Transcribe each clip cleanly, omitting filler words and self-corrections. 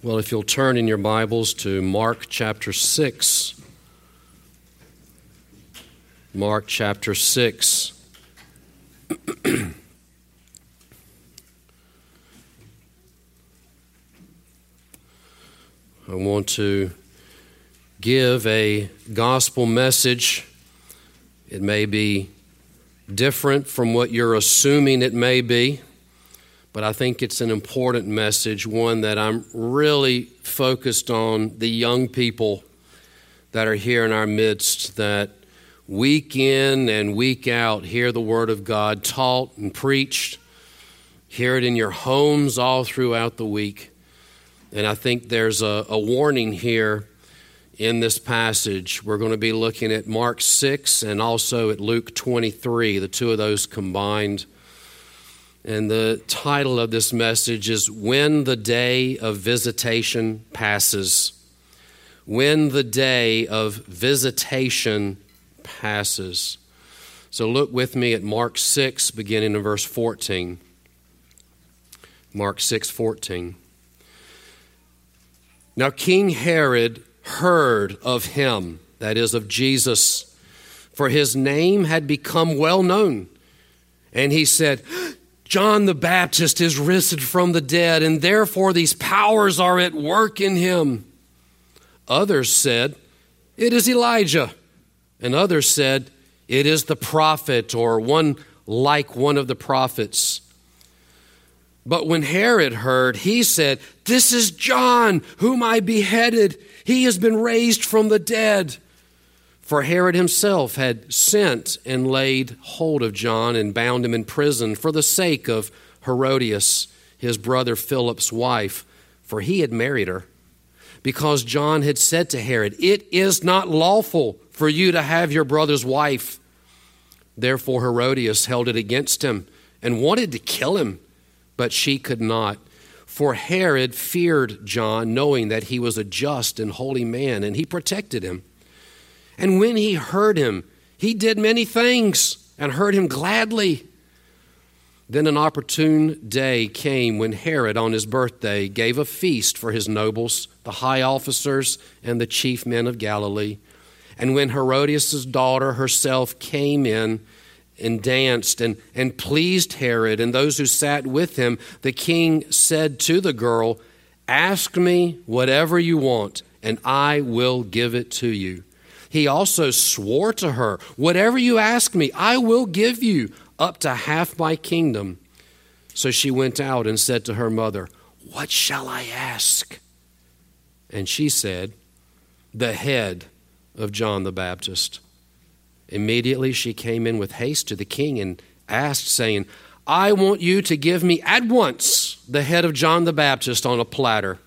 Well, if you'll turn in your Bibles to Mark chapter 6. Mark chapter 6. I want to give a gospel message. It may be different from what you're assuming it may be, but I think it's an important message, one that I'm really focused on the young people that are here in our midst, that week in and week out hear the Word of God taught and preached, hear it in your homes all throughout the week. And I think there's a warning here in this passage. We're going to be looking at Mark 6 and also at Luke 23, the two of those combined. And the title of this message is When the Day of Visitation Passes. When the Day of Visitation Passes. So look with me at Mark 6, beginning in verse 14. Mark 6:14. Now King Herod heard of him, that is, of Jesus, for his name had become well known. And he said, John the Baptist is risen from the dead, and therefore these powers are at work in him. Others said, it is Elijah. And others said, it is the prophet, or one like one of the prophets. But when Herod heard, he said, this is John, whom I beheaded. He has been raised from the dead. For Herod himself had sent and laid hold of John and bound him in prison for the sake of Herodias, his brother Philip's wife, for he had married her. Because John had said to Herod, it is not lawful for you to have your brother's wife. Therefore Herodias held it against him and wanted to kill him, but she could not. For Herod feared John, knowing that he was a just and holy man, and he protected him. And when he heard him, he did many things and heard him gladly. Then an opportune day came when Herod, on his birthday, gave a feast for his nobles, the high officers, and the chief men of Galilee. And when Herodias' daughter herself came in and danced and pleased Herod and those who sat with him, the king said to the girl, ask me whatever you want, and I will give it to you. He also swore to her, whatever you ask me, I will give you up to half my kingdom. So she went out and said to her mother, what shall I ask? And she said, the head of John the Baptist. Immediately she came in with haste to the king and asked, saying, I want you to give me at once the head of John the Baptist on a platter.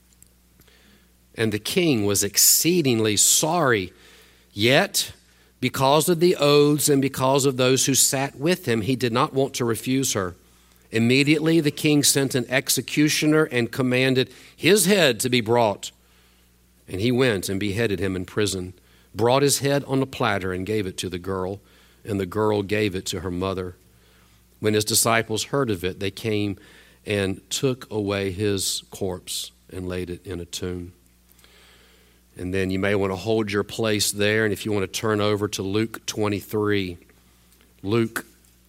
And the king was exceedingly sorry. Yet, because of the oaths and because of those who sat with him, he did not want to refuse her. Immediately the king sent an executioner and commanded his head to be brought. And he went and beheaded him in prison, brought his head on a platter and gave it to the girl, and the girl gave it to her mother. When his disciples heard of it, they came and took away his corpse and laid it in a tomb. And then you may want to hold your place there, and if you want to turn over to Luke 23. Luke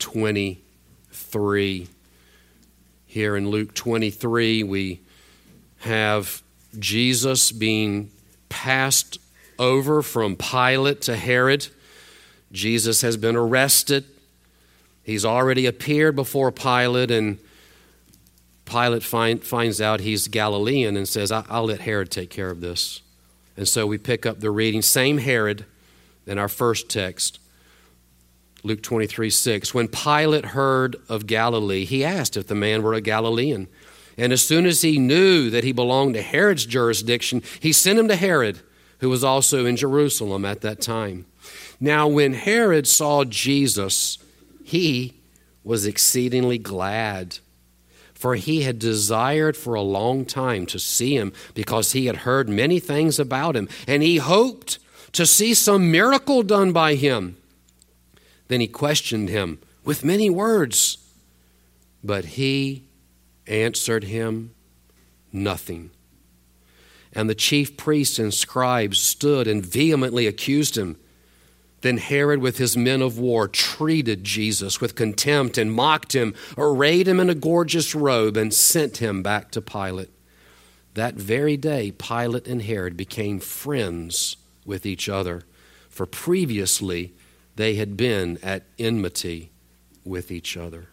23. Here in Luke 23, we have Jesus being passed over from Pilate to Herod. Jesus has been arrested. He's already appeared before Pilate, and Pilate finds out he's Galilean and says, I'll let Herod take care of this. And so we pick up the reading, same Herod in our first text, Luke 23:6. When Pilate heard of Galilee, he asked if the man were a Galilean. And as soon as he knew that he belonged to Herod's jurisdiction, he sent him to Herod, who was also in Jerusalem at that time. Now when Herod saw Jesus, he was exceedingly glad, for he had desired for a long time to see him, because he had heard many things about him, and he hoped to see some miracle done by him. Then he questioned him with many words, but he answered him nothing. And the chief priests and scribes stood and vehemently accused him. Then Herod with his men of war treated Jesus with contempt and mocked him, arrayed him in a gorgeous robe, and sent him back to Pilate. That very day, Pilate and Herod became friends with each other, for previously they had been at enmity with each other.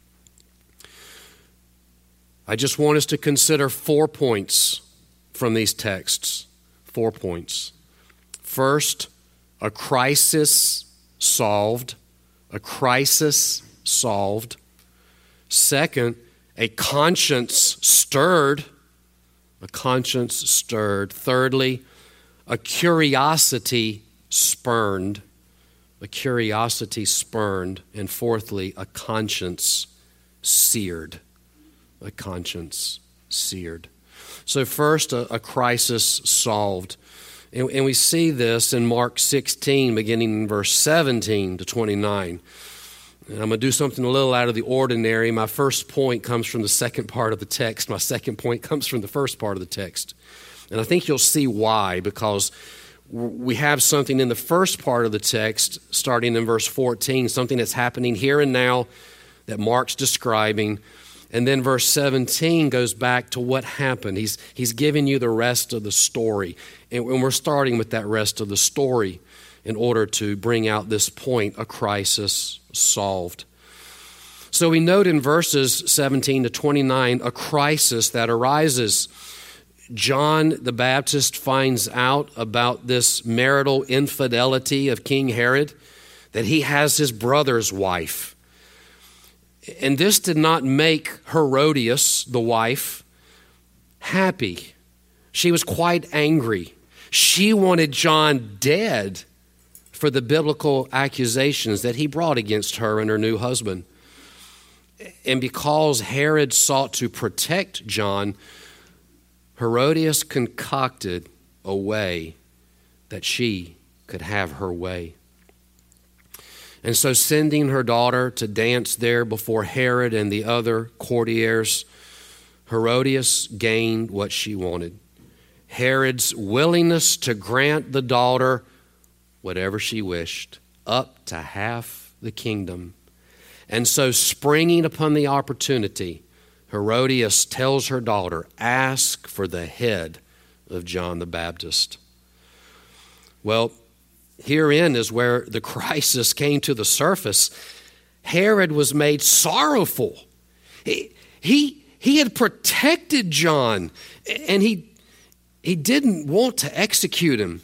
I just want us to consider 4 points from these texts. 4 points. First, a crisis solved. A crisis solved. Second, a conscience stirred. A conscience stirred. Thirdly, a curiosity spurned. A curiosity spurned. And fourthly, a conscience seared. A conscience seared. So first, a crisis solved. And we see this in Mark 16, beginning in verse 17 to 29. And I'm going to do something a little out of the ordinary. My first point comes from the second part of the text. My second point comes from the first part of the text. And I think you'll see why, because we have something in the first part of the text, starting in verse 14, something that's happening here and now that Mark's describing. And then verse 17 goes back to what happened. He's giving you the rest of the story. And we're starting with that rest of the story in order to bring out this point, a crisis solved. So we note in verses 17 to 29 a crisis that arises. John the Baptist finds out about this marital infidelity of King Herod, that he has his brother's wife. And this did not make Herodias, the wife, happy. She was quite angry. She wanted John dead for the biblical accusations that he brought against her and her new husband. And because Herod sought to protect John, Herodias concocted a way that she could have her way. And so sending her daughter to dance there before Herod and the other courtiers, Herodias gained what she wanted. Herod's willingness to grant the daughter whatever she wished, up to half the kingdom. And so springing upon the opportunity, Herodias tells her daughter, ask for the head of John the Baptist. Well, herein is where the crisis came to the surface. Herod was made sorrowful. He had protected John, and he didn't want to execute him.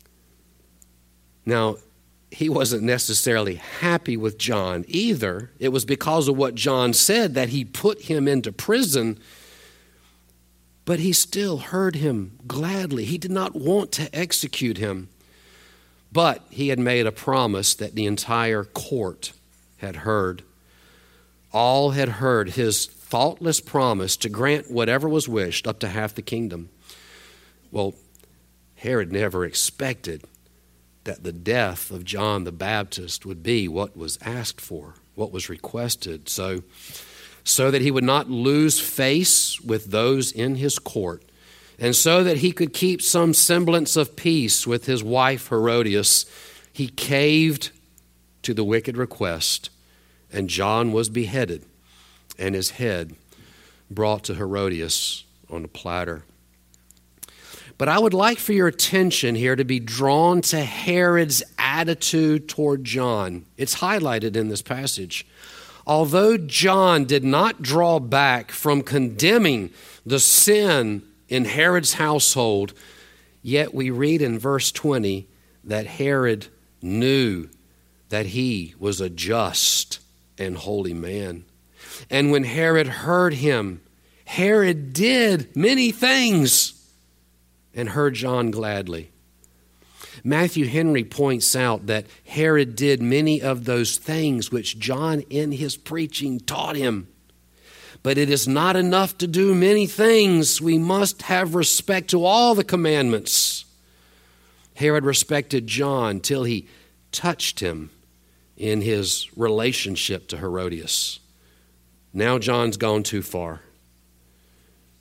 Now, he wasn't necessarily happy with John either. It was because of what John said that he put him into prison, but he still heard him gladly. He did not want to execute him. But he had made a promise that the entire court had heard. All had heard his thoughtless promise to grant whatever was wished, up to half the kingdom. Well, Herod never expected that the death of John the Baptist would be what was asked for, what was requested, so that he would not lose face with those in his court. And so that he could keep some semblance of peace with his wife Herodias, he caved to the wicked request, and John was beheaded, and his head brought to Herodias on a platter. But I would like for your attention here to be drawn to Herod's attitude toward John. It's highlighted in this passage. Although John did not draw back from condemning the sin in Herod's household, yet we read in verse 20 that Herod knew that he was a just and holy man. And when Herod heard him, Herod did many things and heard John gladly. Matthew Henry points out that Herod did many of those things which John in his preaching taught him. But it is not enough to do many things. We must have respect to all the commandments. Herod respected John till he touched him in his relationship to Herodias. Now John's gone too far.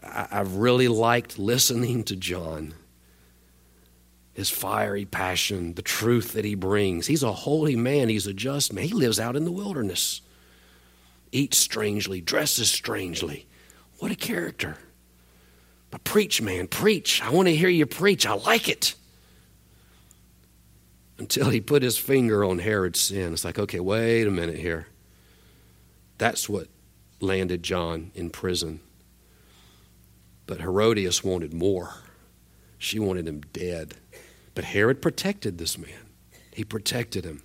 I've really liked listening to John. His fiery passion, the truth that he brings. He's a holy man. He's a just man. He lives out in the wilderness. Eats strangely, dresses strangely. What a character. But preach, man, preach. I want to hear you preach. I like it. Until he put his finger on Herod's sin. It's like, okay, wait a minute here. That's what landed John in prison. But Herodias wanted more. She wanted him dead. But Herod protected this man. He protected him.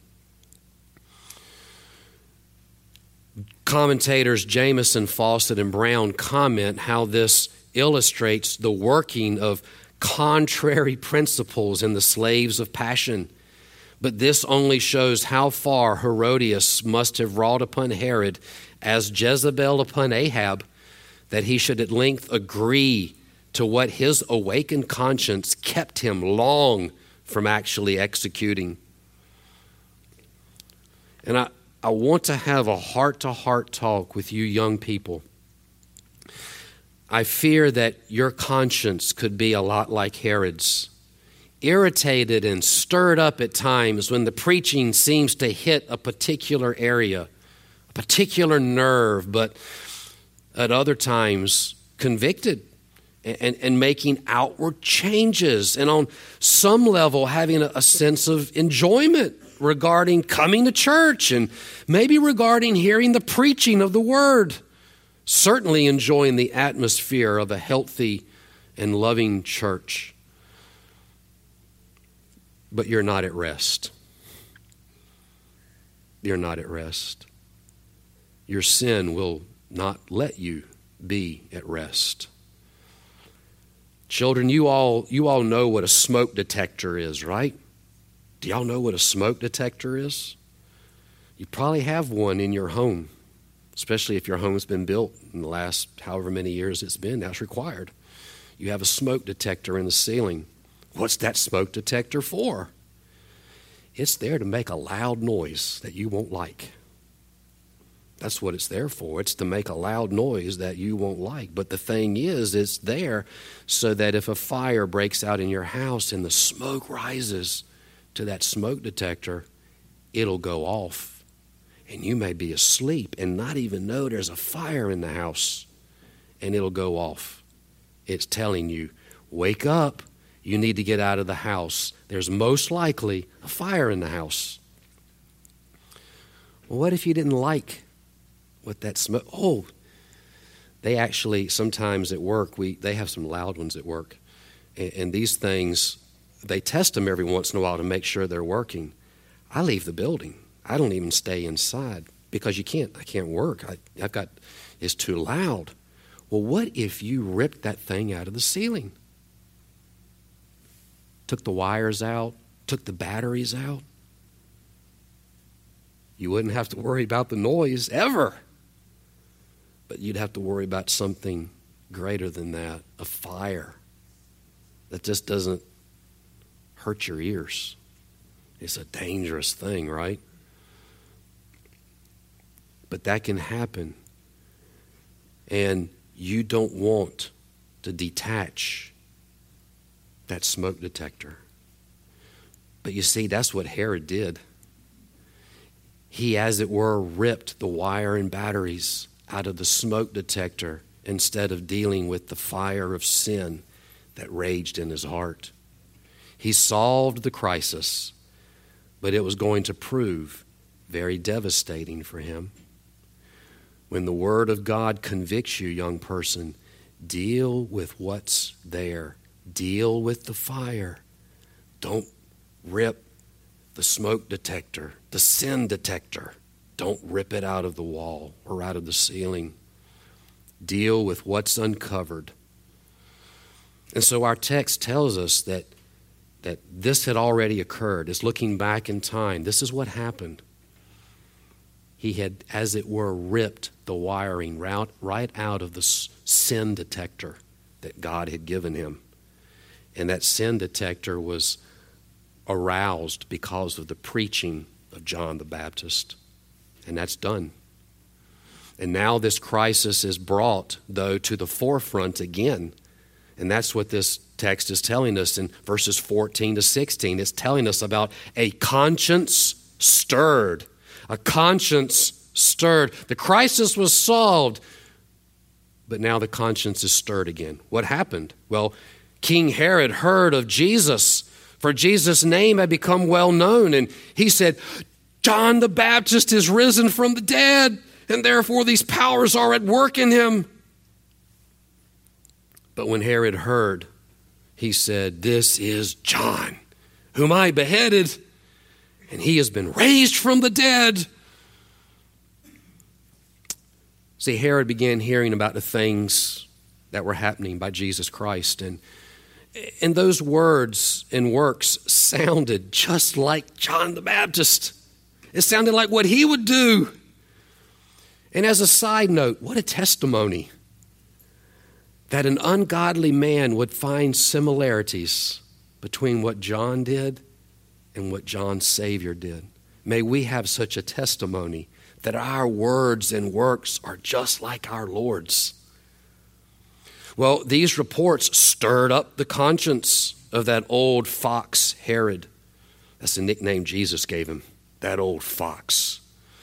Commentators Jameson, Fawcett, and Brown comment how this illustrates the working of contrary principles in the slaves of passion. But this only shows how far Herodias must have wrought upon Herod, as Jezebel upon Ahab, that he should at length agree to what his awakened conscience kept him long from actually executing. And I want to have a heart-to-heart talk with you young people. I fear that your conscience could be a lot like Herod's, irritated and stirred up at times when the preaching seems to hit a particular area, a particular nerve, but at other times convicted and making outward changes, and on some level having a sense of enjoyment regarding coming to church and maybe regarding hearing the preaching of the word. Certainly enjoying the atmosphere of a healthy and loving church. But you're not at rest. You're not at rest. Your sin will not let you be at rest. Children, you all know what a smoke detector is, right? Do y'all know what a smoke detector is? You probably have one in your home, especially if your home's been built in the last however many years it's been. That's required. You have a smoke detector in the ceiling. What's that smoke detector for? It's there to make a loud noise that you won't like. That's what it's there for. It's to make a loud noise that you won't like. But the thing is, it's there so that if a fire breaks out in your house and the smoke rises to that smoke detector, it'll go off. And you may be asleep and not even know there's a fire in the house, and it'll go off. It's telling you, wake up. You need to get out of the house. There's most likely a fire in the house. Well, what if you didn't like what that smoke? Oh, they actually, sometimes at work, they have some loud ones at work. And these things, they test them every once in a while to make sure they're working. I leave the building. I don't even stay inside because I can't work. It's too loud. Well, what if you ripped that thing out of the ceiling? Took the wires out, took the batteries out? You wouldn't have to worry about the noise ever. But you'd have to worry about something greater than that, a fire that just doesn't hurt your ears. It's a dangerous thing, right? But that can happen. And you don't want to detach that smoke detector. But you see, that's what Herod did. He, as it were, ripped the wire and batteries out of the smoke detector instead of dealing with the fire of sin that raged in his heart. He solved the crisis, but it was going to prove very devastating for him. When the Word of God convicts you, young person, deal with what's there. Deal with the fire. Don't rip the smoke detector, the sin detector. Don't rip it out of the wall or out of the ceiling. Deal with what's uncovered. And so our text tells us that this had already occurred. It's looking back in time. This is what happened. He had, as it were, ripped the wiring right out of the sin detector that God had given him. And that sin detector was aroused because of the preaching of John the Baptist. And that's done. And now this crisis is brought, though, to the forefront again. And that's what this text is telling us in verses 14 to 16. It's telling us about a conscience stirred. A conscience stirred. The crisis was solved, but now the conscience is stirred again. What happened? Well, King Herod heard of Jesus, for Jesus' name had become well known, and he said, John the Baptist is risen from the dead, and therefore these powers are at work in him. But when Herod heard, he said, this is John, whom I beheaded, and he has been raised from the dead. See, Herod began hearing about the things that were happening by Jesus Christ, and those words and works sounded just like John the Baptist. It sounded like what he would do. And as a side note, what a testimony that an ungodly man would find similarities between what John did and what John's Savior did. May we have such a testimony that our words and works are just like our Lord's. Well, these reports stirred up the conscience of that old fox Herod. That's the nickname Jesus gave him, that old fox.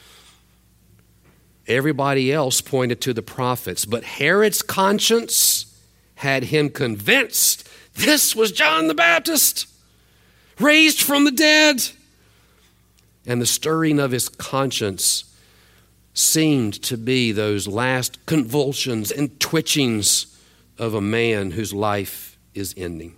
Everybody else pointed to the prophets, but Herod's conscience had him convinced this was John the Baptist, raised from the dead. And the stirring of his conscience seemed to be those last convulsions and twitchings of a man whose life is ending.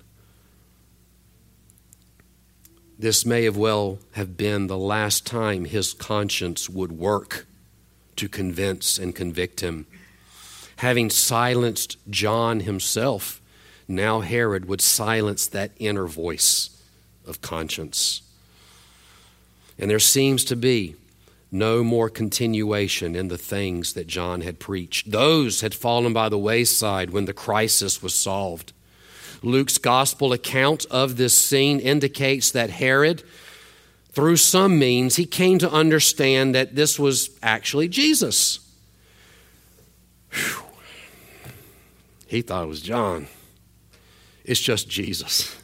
This may have been the last time his conscience would work to convince and convict him. Having silenced John himself, now Herod would silence that inner voice of conscience. And there seems to be no more continuation in the things that John had preached. Those had fallen by the wayside when the crisis was solved. Luke's gospel account of this scene indicates that Herod, through some means, he came to understand that this was actually Jesus. Whew. He thought it was John. It's just Jesus.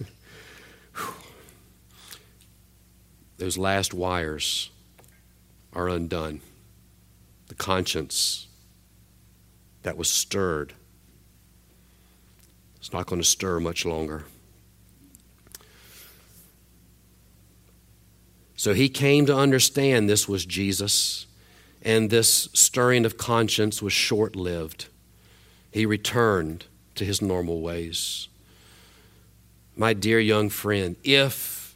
Those last wires are undone. The conscience that was stirred, it's not going to stir much longer. So he came to understand this was Jesus, and this stirring of conscience was short-lived. He returned to his normal ways. My dear young friend, if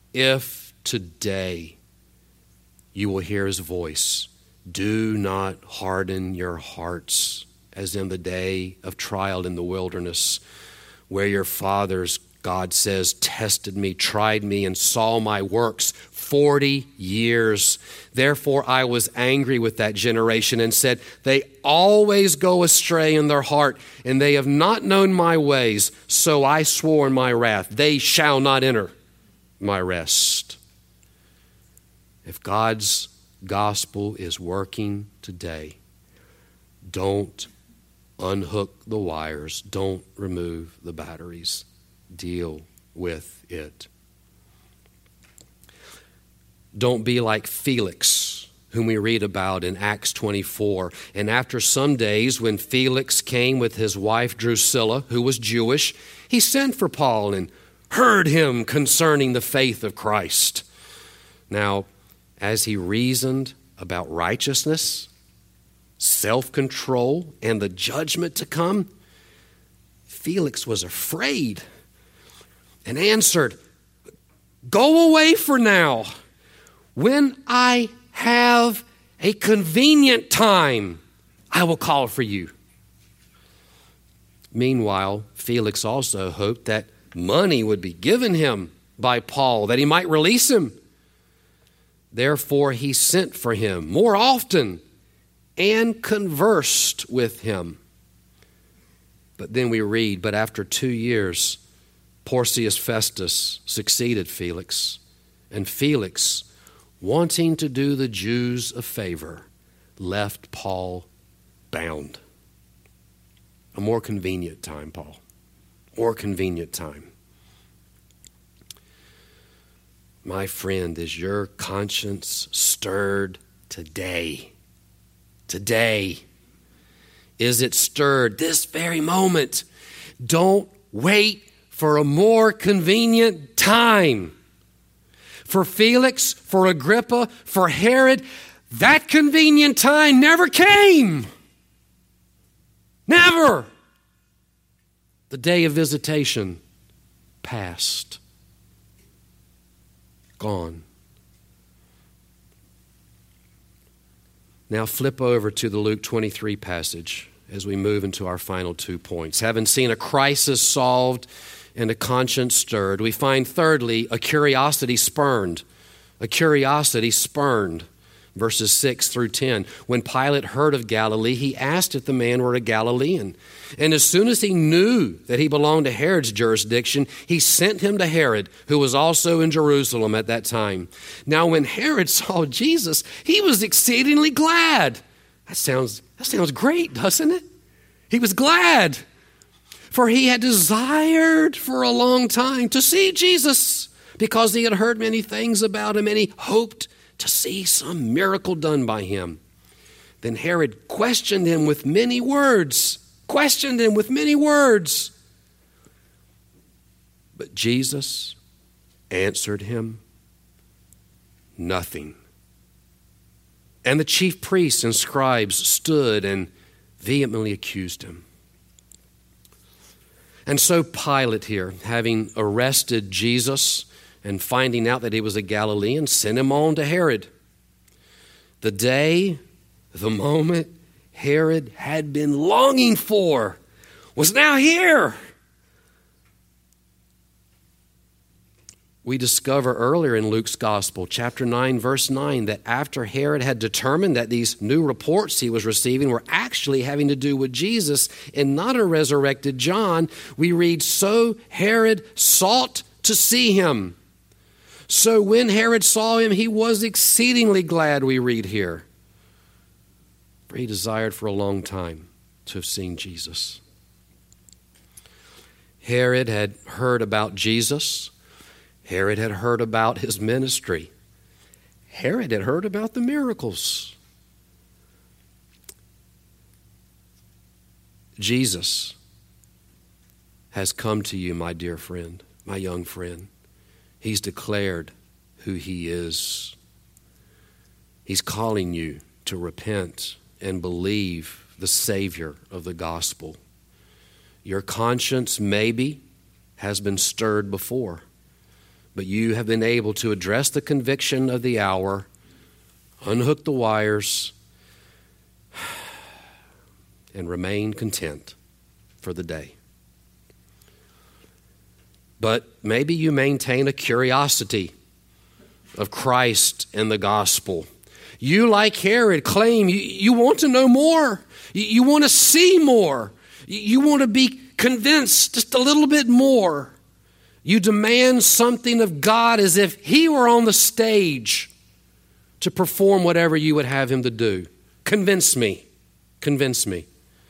today you will hear his voice, do not harden your hearts as in the day of trial in the wilderness, where your fathers, God says, tested me, tried me, and saw my works 40 years. Therefore I was angry with that generation and said, they always go astray in their heart, and they have not known my ways. So I swore in my wrath, they shall not enter my rest. If God's gospel is working today, don't unhook the wires. Don't remove the batteries. Deal with it. Don't be like Felix, whom we read about in Acts 24. And after some days, when Felix came with his wife Drusilla, who was Jewish, he sent for Paul and heard him concerning the faith of Christ. Now, as he reasoned about righteousness, self-control, and the judgment to come, Felix was afraid and answered, go away for now. When I have a convenient time, I will call for you. Meanwhile, Felix also hoped that money would be given him by Paul, that he might release him. Therefore, he sent for him more often and conversed with him. But then we read, but after 2 years, Porcius Festus succeeded Felix, and Felix, wanting to do the Jews a favor, left Paul bound. A more convenient time, Paul. More convenient time. My friend, is your conscience stirred today? Today. Is it stirred this very moment? Don't wait for a more convenient time. For Felix, for Agrippa, for Herod, that convenient time never came. Never. The day of visitation passed. Gone. Now flip over to the Luke 23 passage as we move into our final 2 points. Having seen a crisis solved and a conscience stirred, we find thirdly a curiosity spurned. A curiosity spurned. Verses 6 through 10. When Pilate heard of Galilee, he asked if the man were a Galilean. And as soon as he knew that he belonged to Herod's jurisdiction, he sent him to Herod, who was also in Jerusalem at that time. Now when Herod saw Jesus, he was exceedingly glad. That sounds great, doesn't it? He was glad, for he had desired for a long time to see Jesus, because he had heard many things about him, and he hoped to see some miracle done by him. Then Herod questioned him with many words. But Jesus answered him nothing. And the chief priests and scribes stood and vehemently accused him. And so Pilate here, having arrested Jesus and finding out that he was a Galilean, sent him on to Herod. The day, the moment Herod had been longing for was now here. We discover earlier in Luke's Gospel, chapter 9, verse 9, that after Herod had determined that these new reports he was receiving were actually having to do with Jesus and not a resurrected John, we read, so Herod sought to see him. So when Herod saw him, he was exceedingly glad, we read here. For he desired for a long time to have seen Jesus. Herod had heard about Jesus. Herod had heard about his ministry. Herod had heard about the miracles. Jesus has come to you, my dear friend, my young friend. He's declared who he is. He's calling you to repent and believe the Savior of the gospel. Your conscience maybe has been stirred before, but you have been able to address the conviction of the hour, unhook the wires, and remain content for the day. But maybe you maintain a curiosity of Christ and the gospel. You, like Herod, claim you want to know more. You want to see more. You want to be convinced just a little bit more. You demand something of God as if he were on the stage to perform whatever you would have him to do. Convince me. Convince me.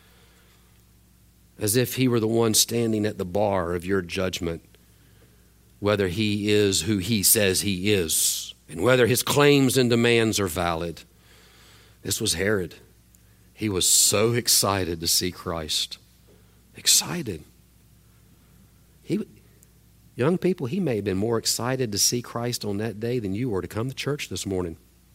As if he were the one standing at the bar of your judgment, whether he is who he says he is, and whether his claims and demands are valid. This was Herod. He was so excited to see Christ. Excited. Young people, he may have been more excited to see Christ on that day than you were to come to church this morning.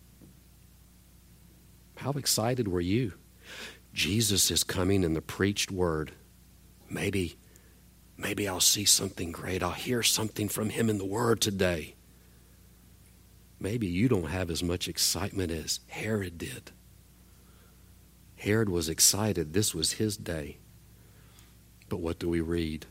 How excited were you? Jesus is coming in the preached word. Maybe I'll see something great. I'll hear something from him in the word today. Maybe you don't have as much excitement as Herod did. Herod was excited. This was his day. But what do we read?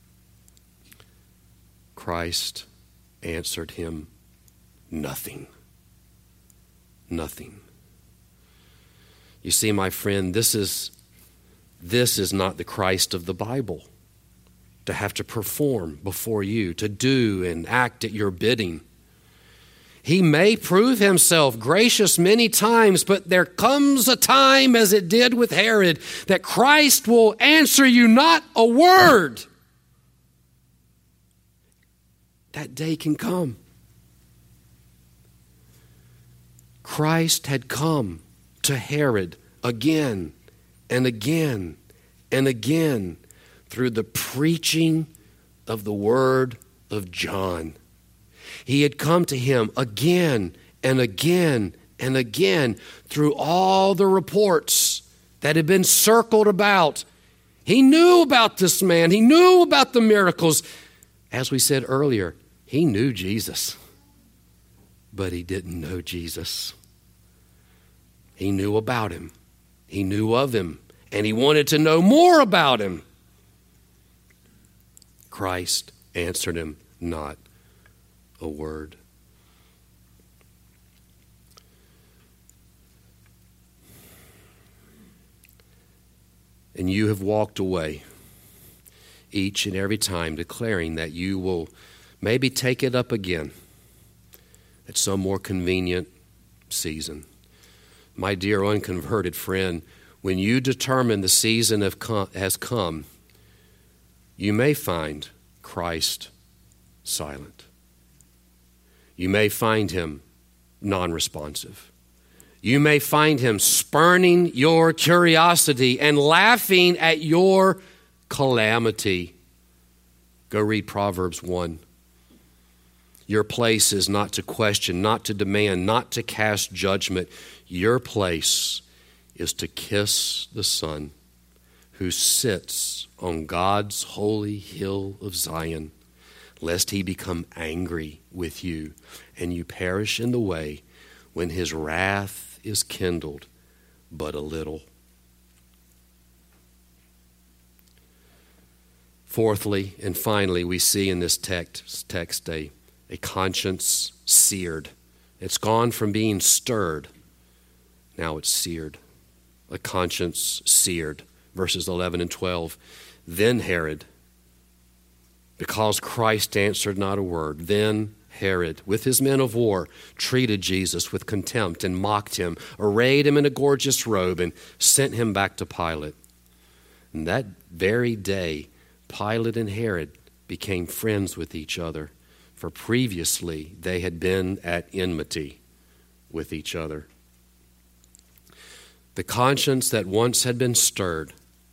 Christ answered him nothing. Nothing. You see, my friend, this is not the Christ of the Bible, to have to perform before you, to do and act at your bidding. He may prove himself gracious many times, but there comes a time, as it did with Herod, that Christ will answer you not a word. That day can come. Christ had come to Herod again and again and again through the preaching of the word of John. He had come to him again and again and again through all the reports that had been circled about. He knew about this man. He knew about the miracles. As we said earlier, he knew Jesus, but he didn't know Jesus. He knew about him. He knew of him, and he wanted to know more about him. Christ answered him not a word. And you have walked away each and every time declaring that you will maybe take it up again at some more convenient season. My dear unconverted friend, when you determine the season has come, you may find Christ silent. You may find him non-responsive. You may find him spurning your curiosity and laughing at your calamity. Go read Proverbs 1. Your place is not to question, not to demand, not to cast judgment. Your place is to kiss the Son who sits on God's holy hill of Zion, lest he become angry with you and you perish in the way when his wrath is kindled but a little. Fourthly and finally, we see in this text a conscience seared. It's gone from being stirred. Now it's seared. A conscience seared. Verses 11 and 12. Then Herod, because Christ answered not a word, then Herod, with his men of war, treated Jesus with contempt and mocked him, arrayed him in a gorgeous robe, and sent him back to Pilate. And that very day, Pilate and Herod became friends with each other, for previously they had been at enmity with each other. The conscience that once had been stirred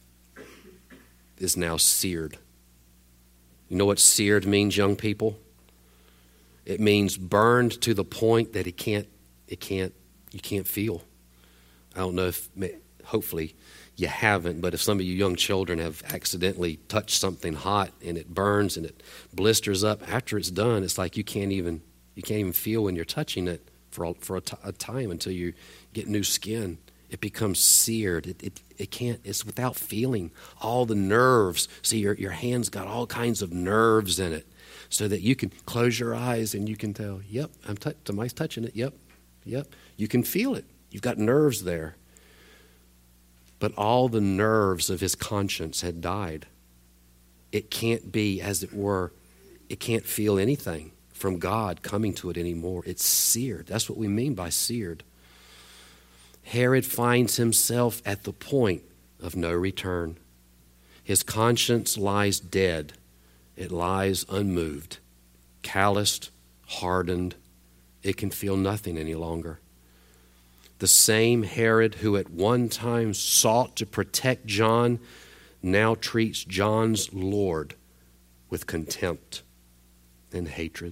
is now seared. You know what seared means, young people? It means burned to the point that you can't feel. I don't know if, hopefully you haven't, but if some of you young children have accidentally touched something hot and it burns and it blisters up, after it's done, it's like you can't even feel when you're touching it for a time until you get new skin. It becomes seared. It can't. It's without feeling. All the nerves. See, your hand's got all kinds of nerves in it, so that you can close your eyes and you can tell. Yep, somebody's touching it. Yep. You can feel it. You've got nerves there. But all the nerves of his conscience had died. It can't be, as it were, it can't feel anything from God coming to it anymore. It's seared. That's what we mean by seared. Herod finds himself at the point of no return. His conscience lies dead. It lies unmoved, calloused, hardened. It can feel nothing any longer. The same Herod who at one time sought to protect John now treats John's Lord with contempt and hatred.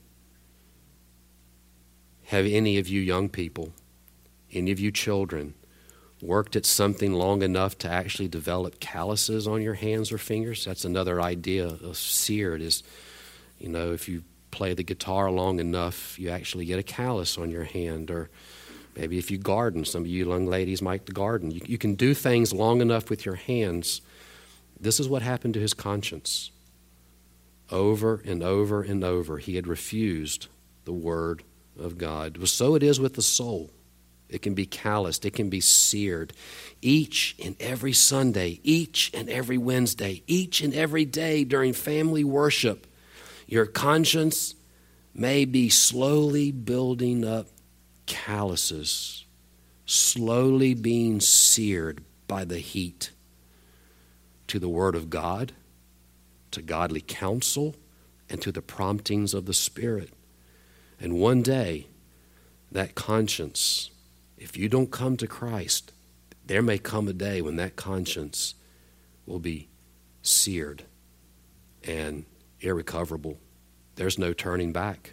Have any of you young people, any of you children, worked at something long enough to actually develop calluses on your hands or fingers? That's another idea of seared is, if you play the guitar long enough, you actually get a callus on your hand. Or maybe if you garden, some of you young ladies might garden. You can do things long enough with your hands. This is what happened to his conscience. Over and over and over, he had refused the word of God. So it is with the soul. It can be calloused. It can be seared. Each and every Sunday, each and every Wednesday, each and every day during family worship, your conscience may be slowly building up calluses, slowly being seared by the heat to the Word of God, to godly counsel, and to the promptings of the Spirit. And one day, that conscience, if you don't come to Christ, there may come a day when that conscience will be seared and irrecoverable. There's no turning back.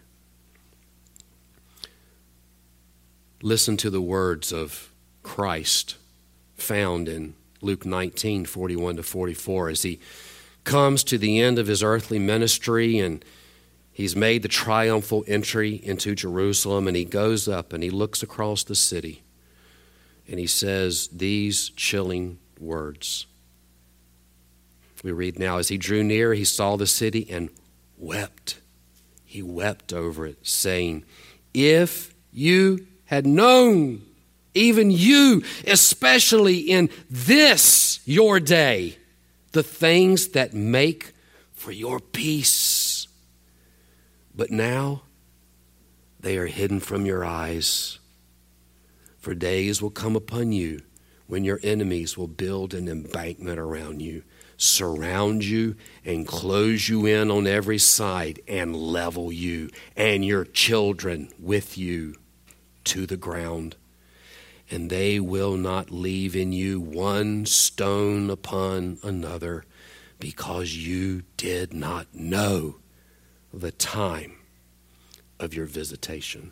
Listen to the words of Christ found in Luke 19:41-44 as he comes to the end of his earthly ministry, and he's made the triumphal entry into Jerusalem, and he goes up and he looks across the city and he says these chilling words. We read now, as he drew near, he saw the city and wept. He wept over it, saying, if you had known, even you, especially in this your day, the things that make for your peace. But now they are hidden from your eyes. For days will come upon you when your enemies will build an embankment around you, surround you and close you in on every side and level you and your children with you to the ground. And they will not leave in you one stone upon another, because you did not know the time of your visitation.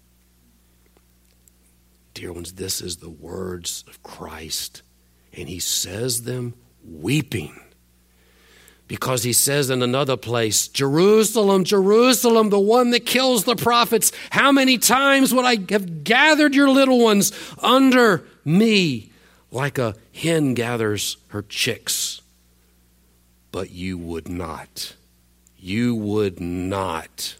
Dear ones, this is the words of Christ, and he says them weeping. Because he says in another place, Jerusalem, Jerusalem, the one that kills the prophets, how many times would I have gathered your little ones under me like a hen gathers her chicks? But you would not. You would not.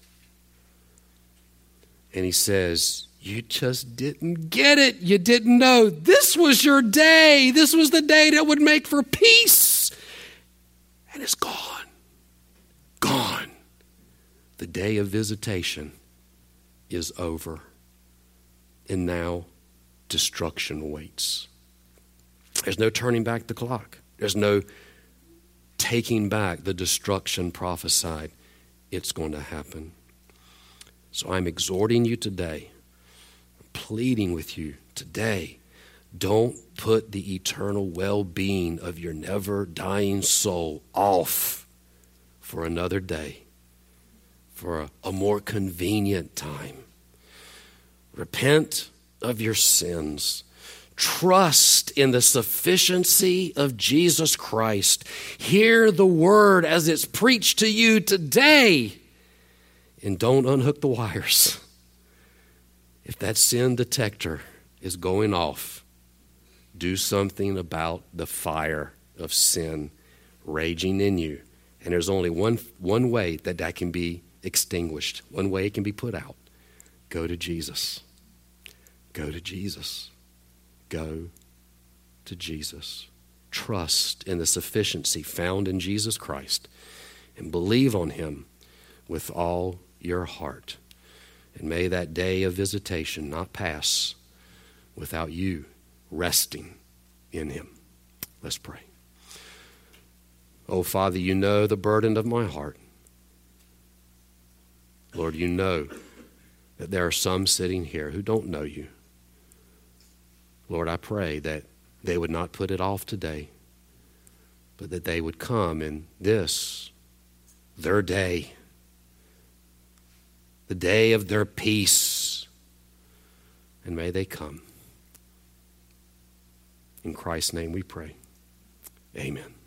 And he says, you just didn't get it. You didn't know. This was your day. This was the day that would make for peace. And it's gone. Gone. The day of visitation is over. And now destruction awaits. There's no turning back the clock. There's no taking back the destruction prophesied. It's going to happen. So I'm exhorting you today, pleading with you today, don't put the eternal well-being of your never-dying soul off for another day, for a more convenient time. Repent of your sins. Trust in the sufficiency of Jesus Christ. Hear the word as it's preached to you today, and don't unhook the wires. If that sin detector is going off, do something about the fire of sin raging in you. And there's only one way that can be extinguished, one way it can be put out. Go to Jesus. Go to Jesus. Go to Jesus. Trust in the sufficiency found in Jesus Christ and believe on him with all your heart. And may that day of visitation not pass without you resting in him. Let's pray. Oh, Father, you know the burden of my heart. Lord, you know that there are some sitting here who don't know you. Lord, I pray that they would not put it off today, but that they would come in this, their day, the day of their peace, and may they come. In Christ's name we pray. Amen.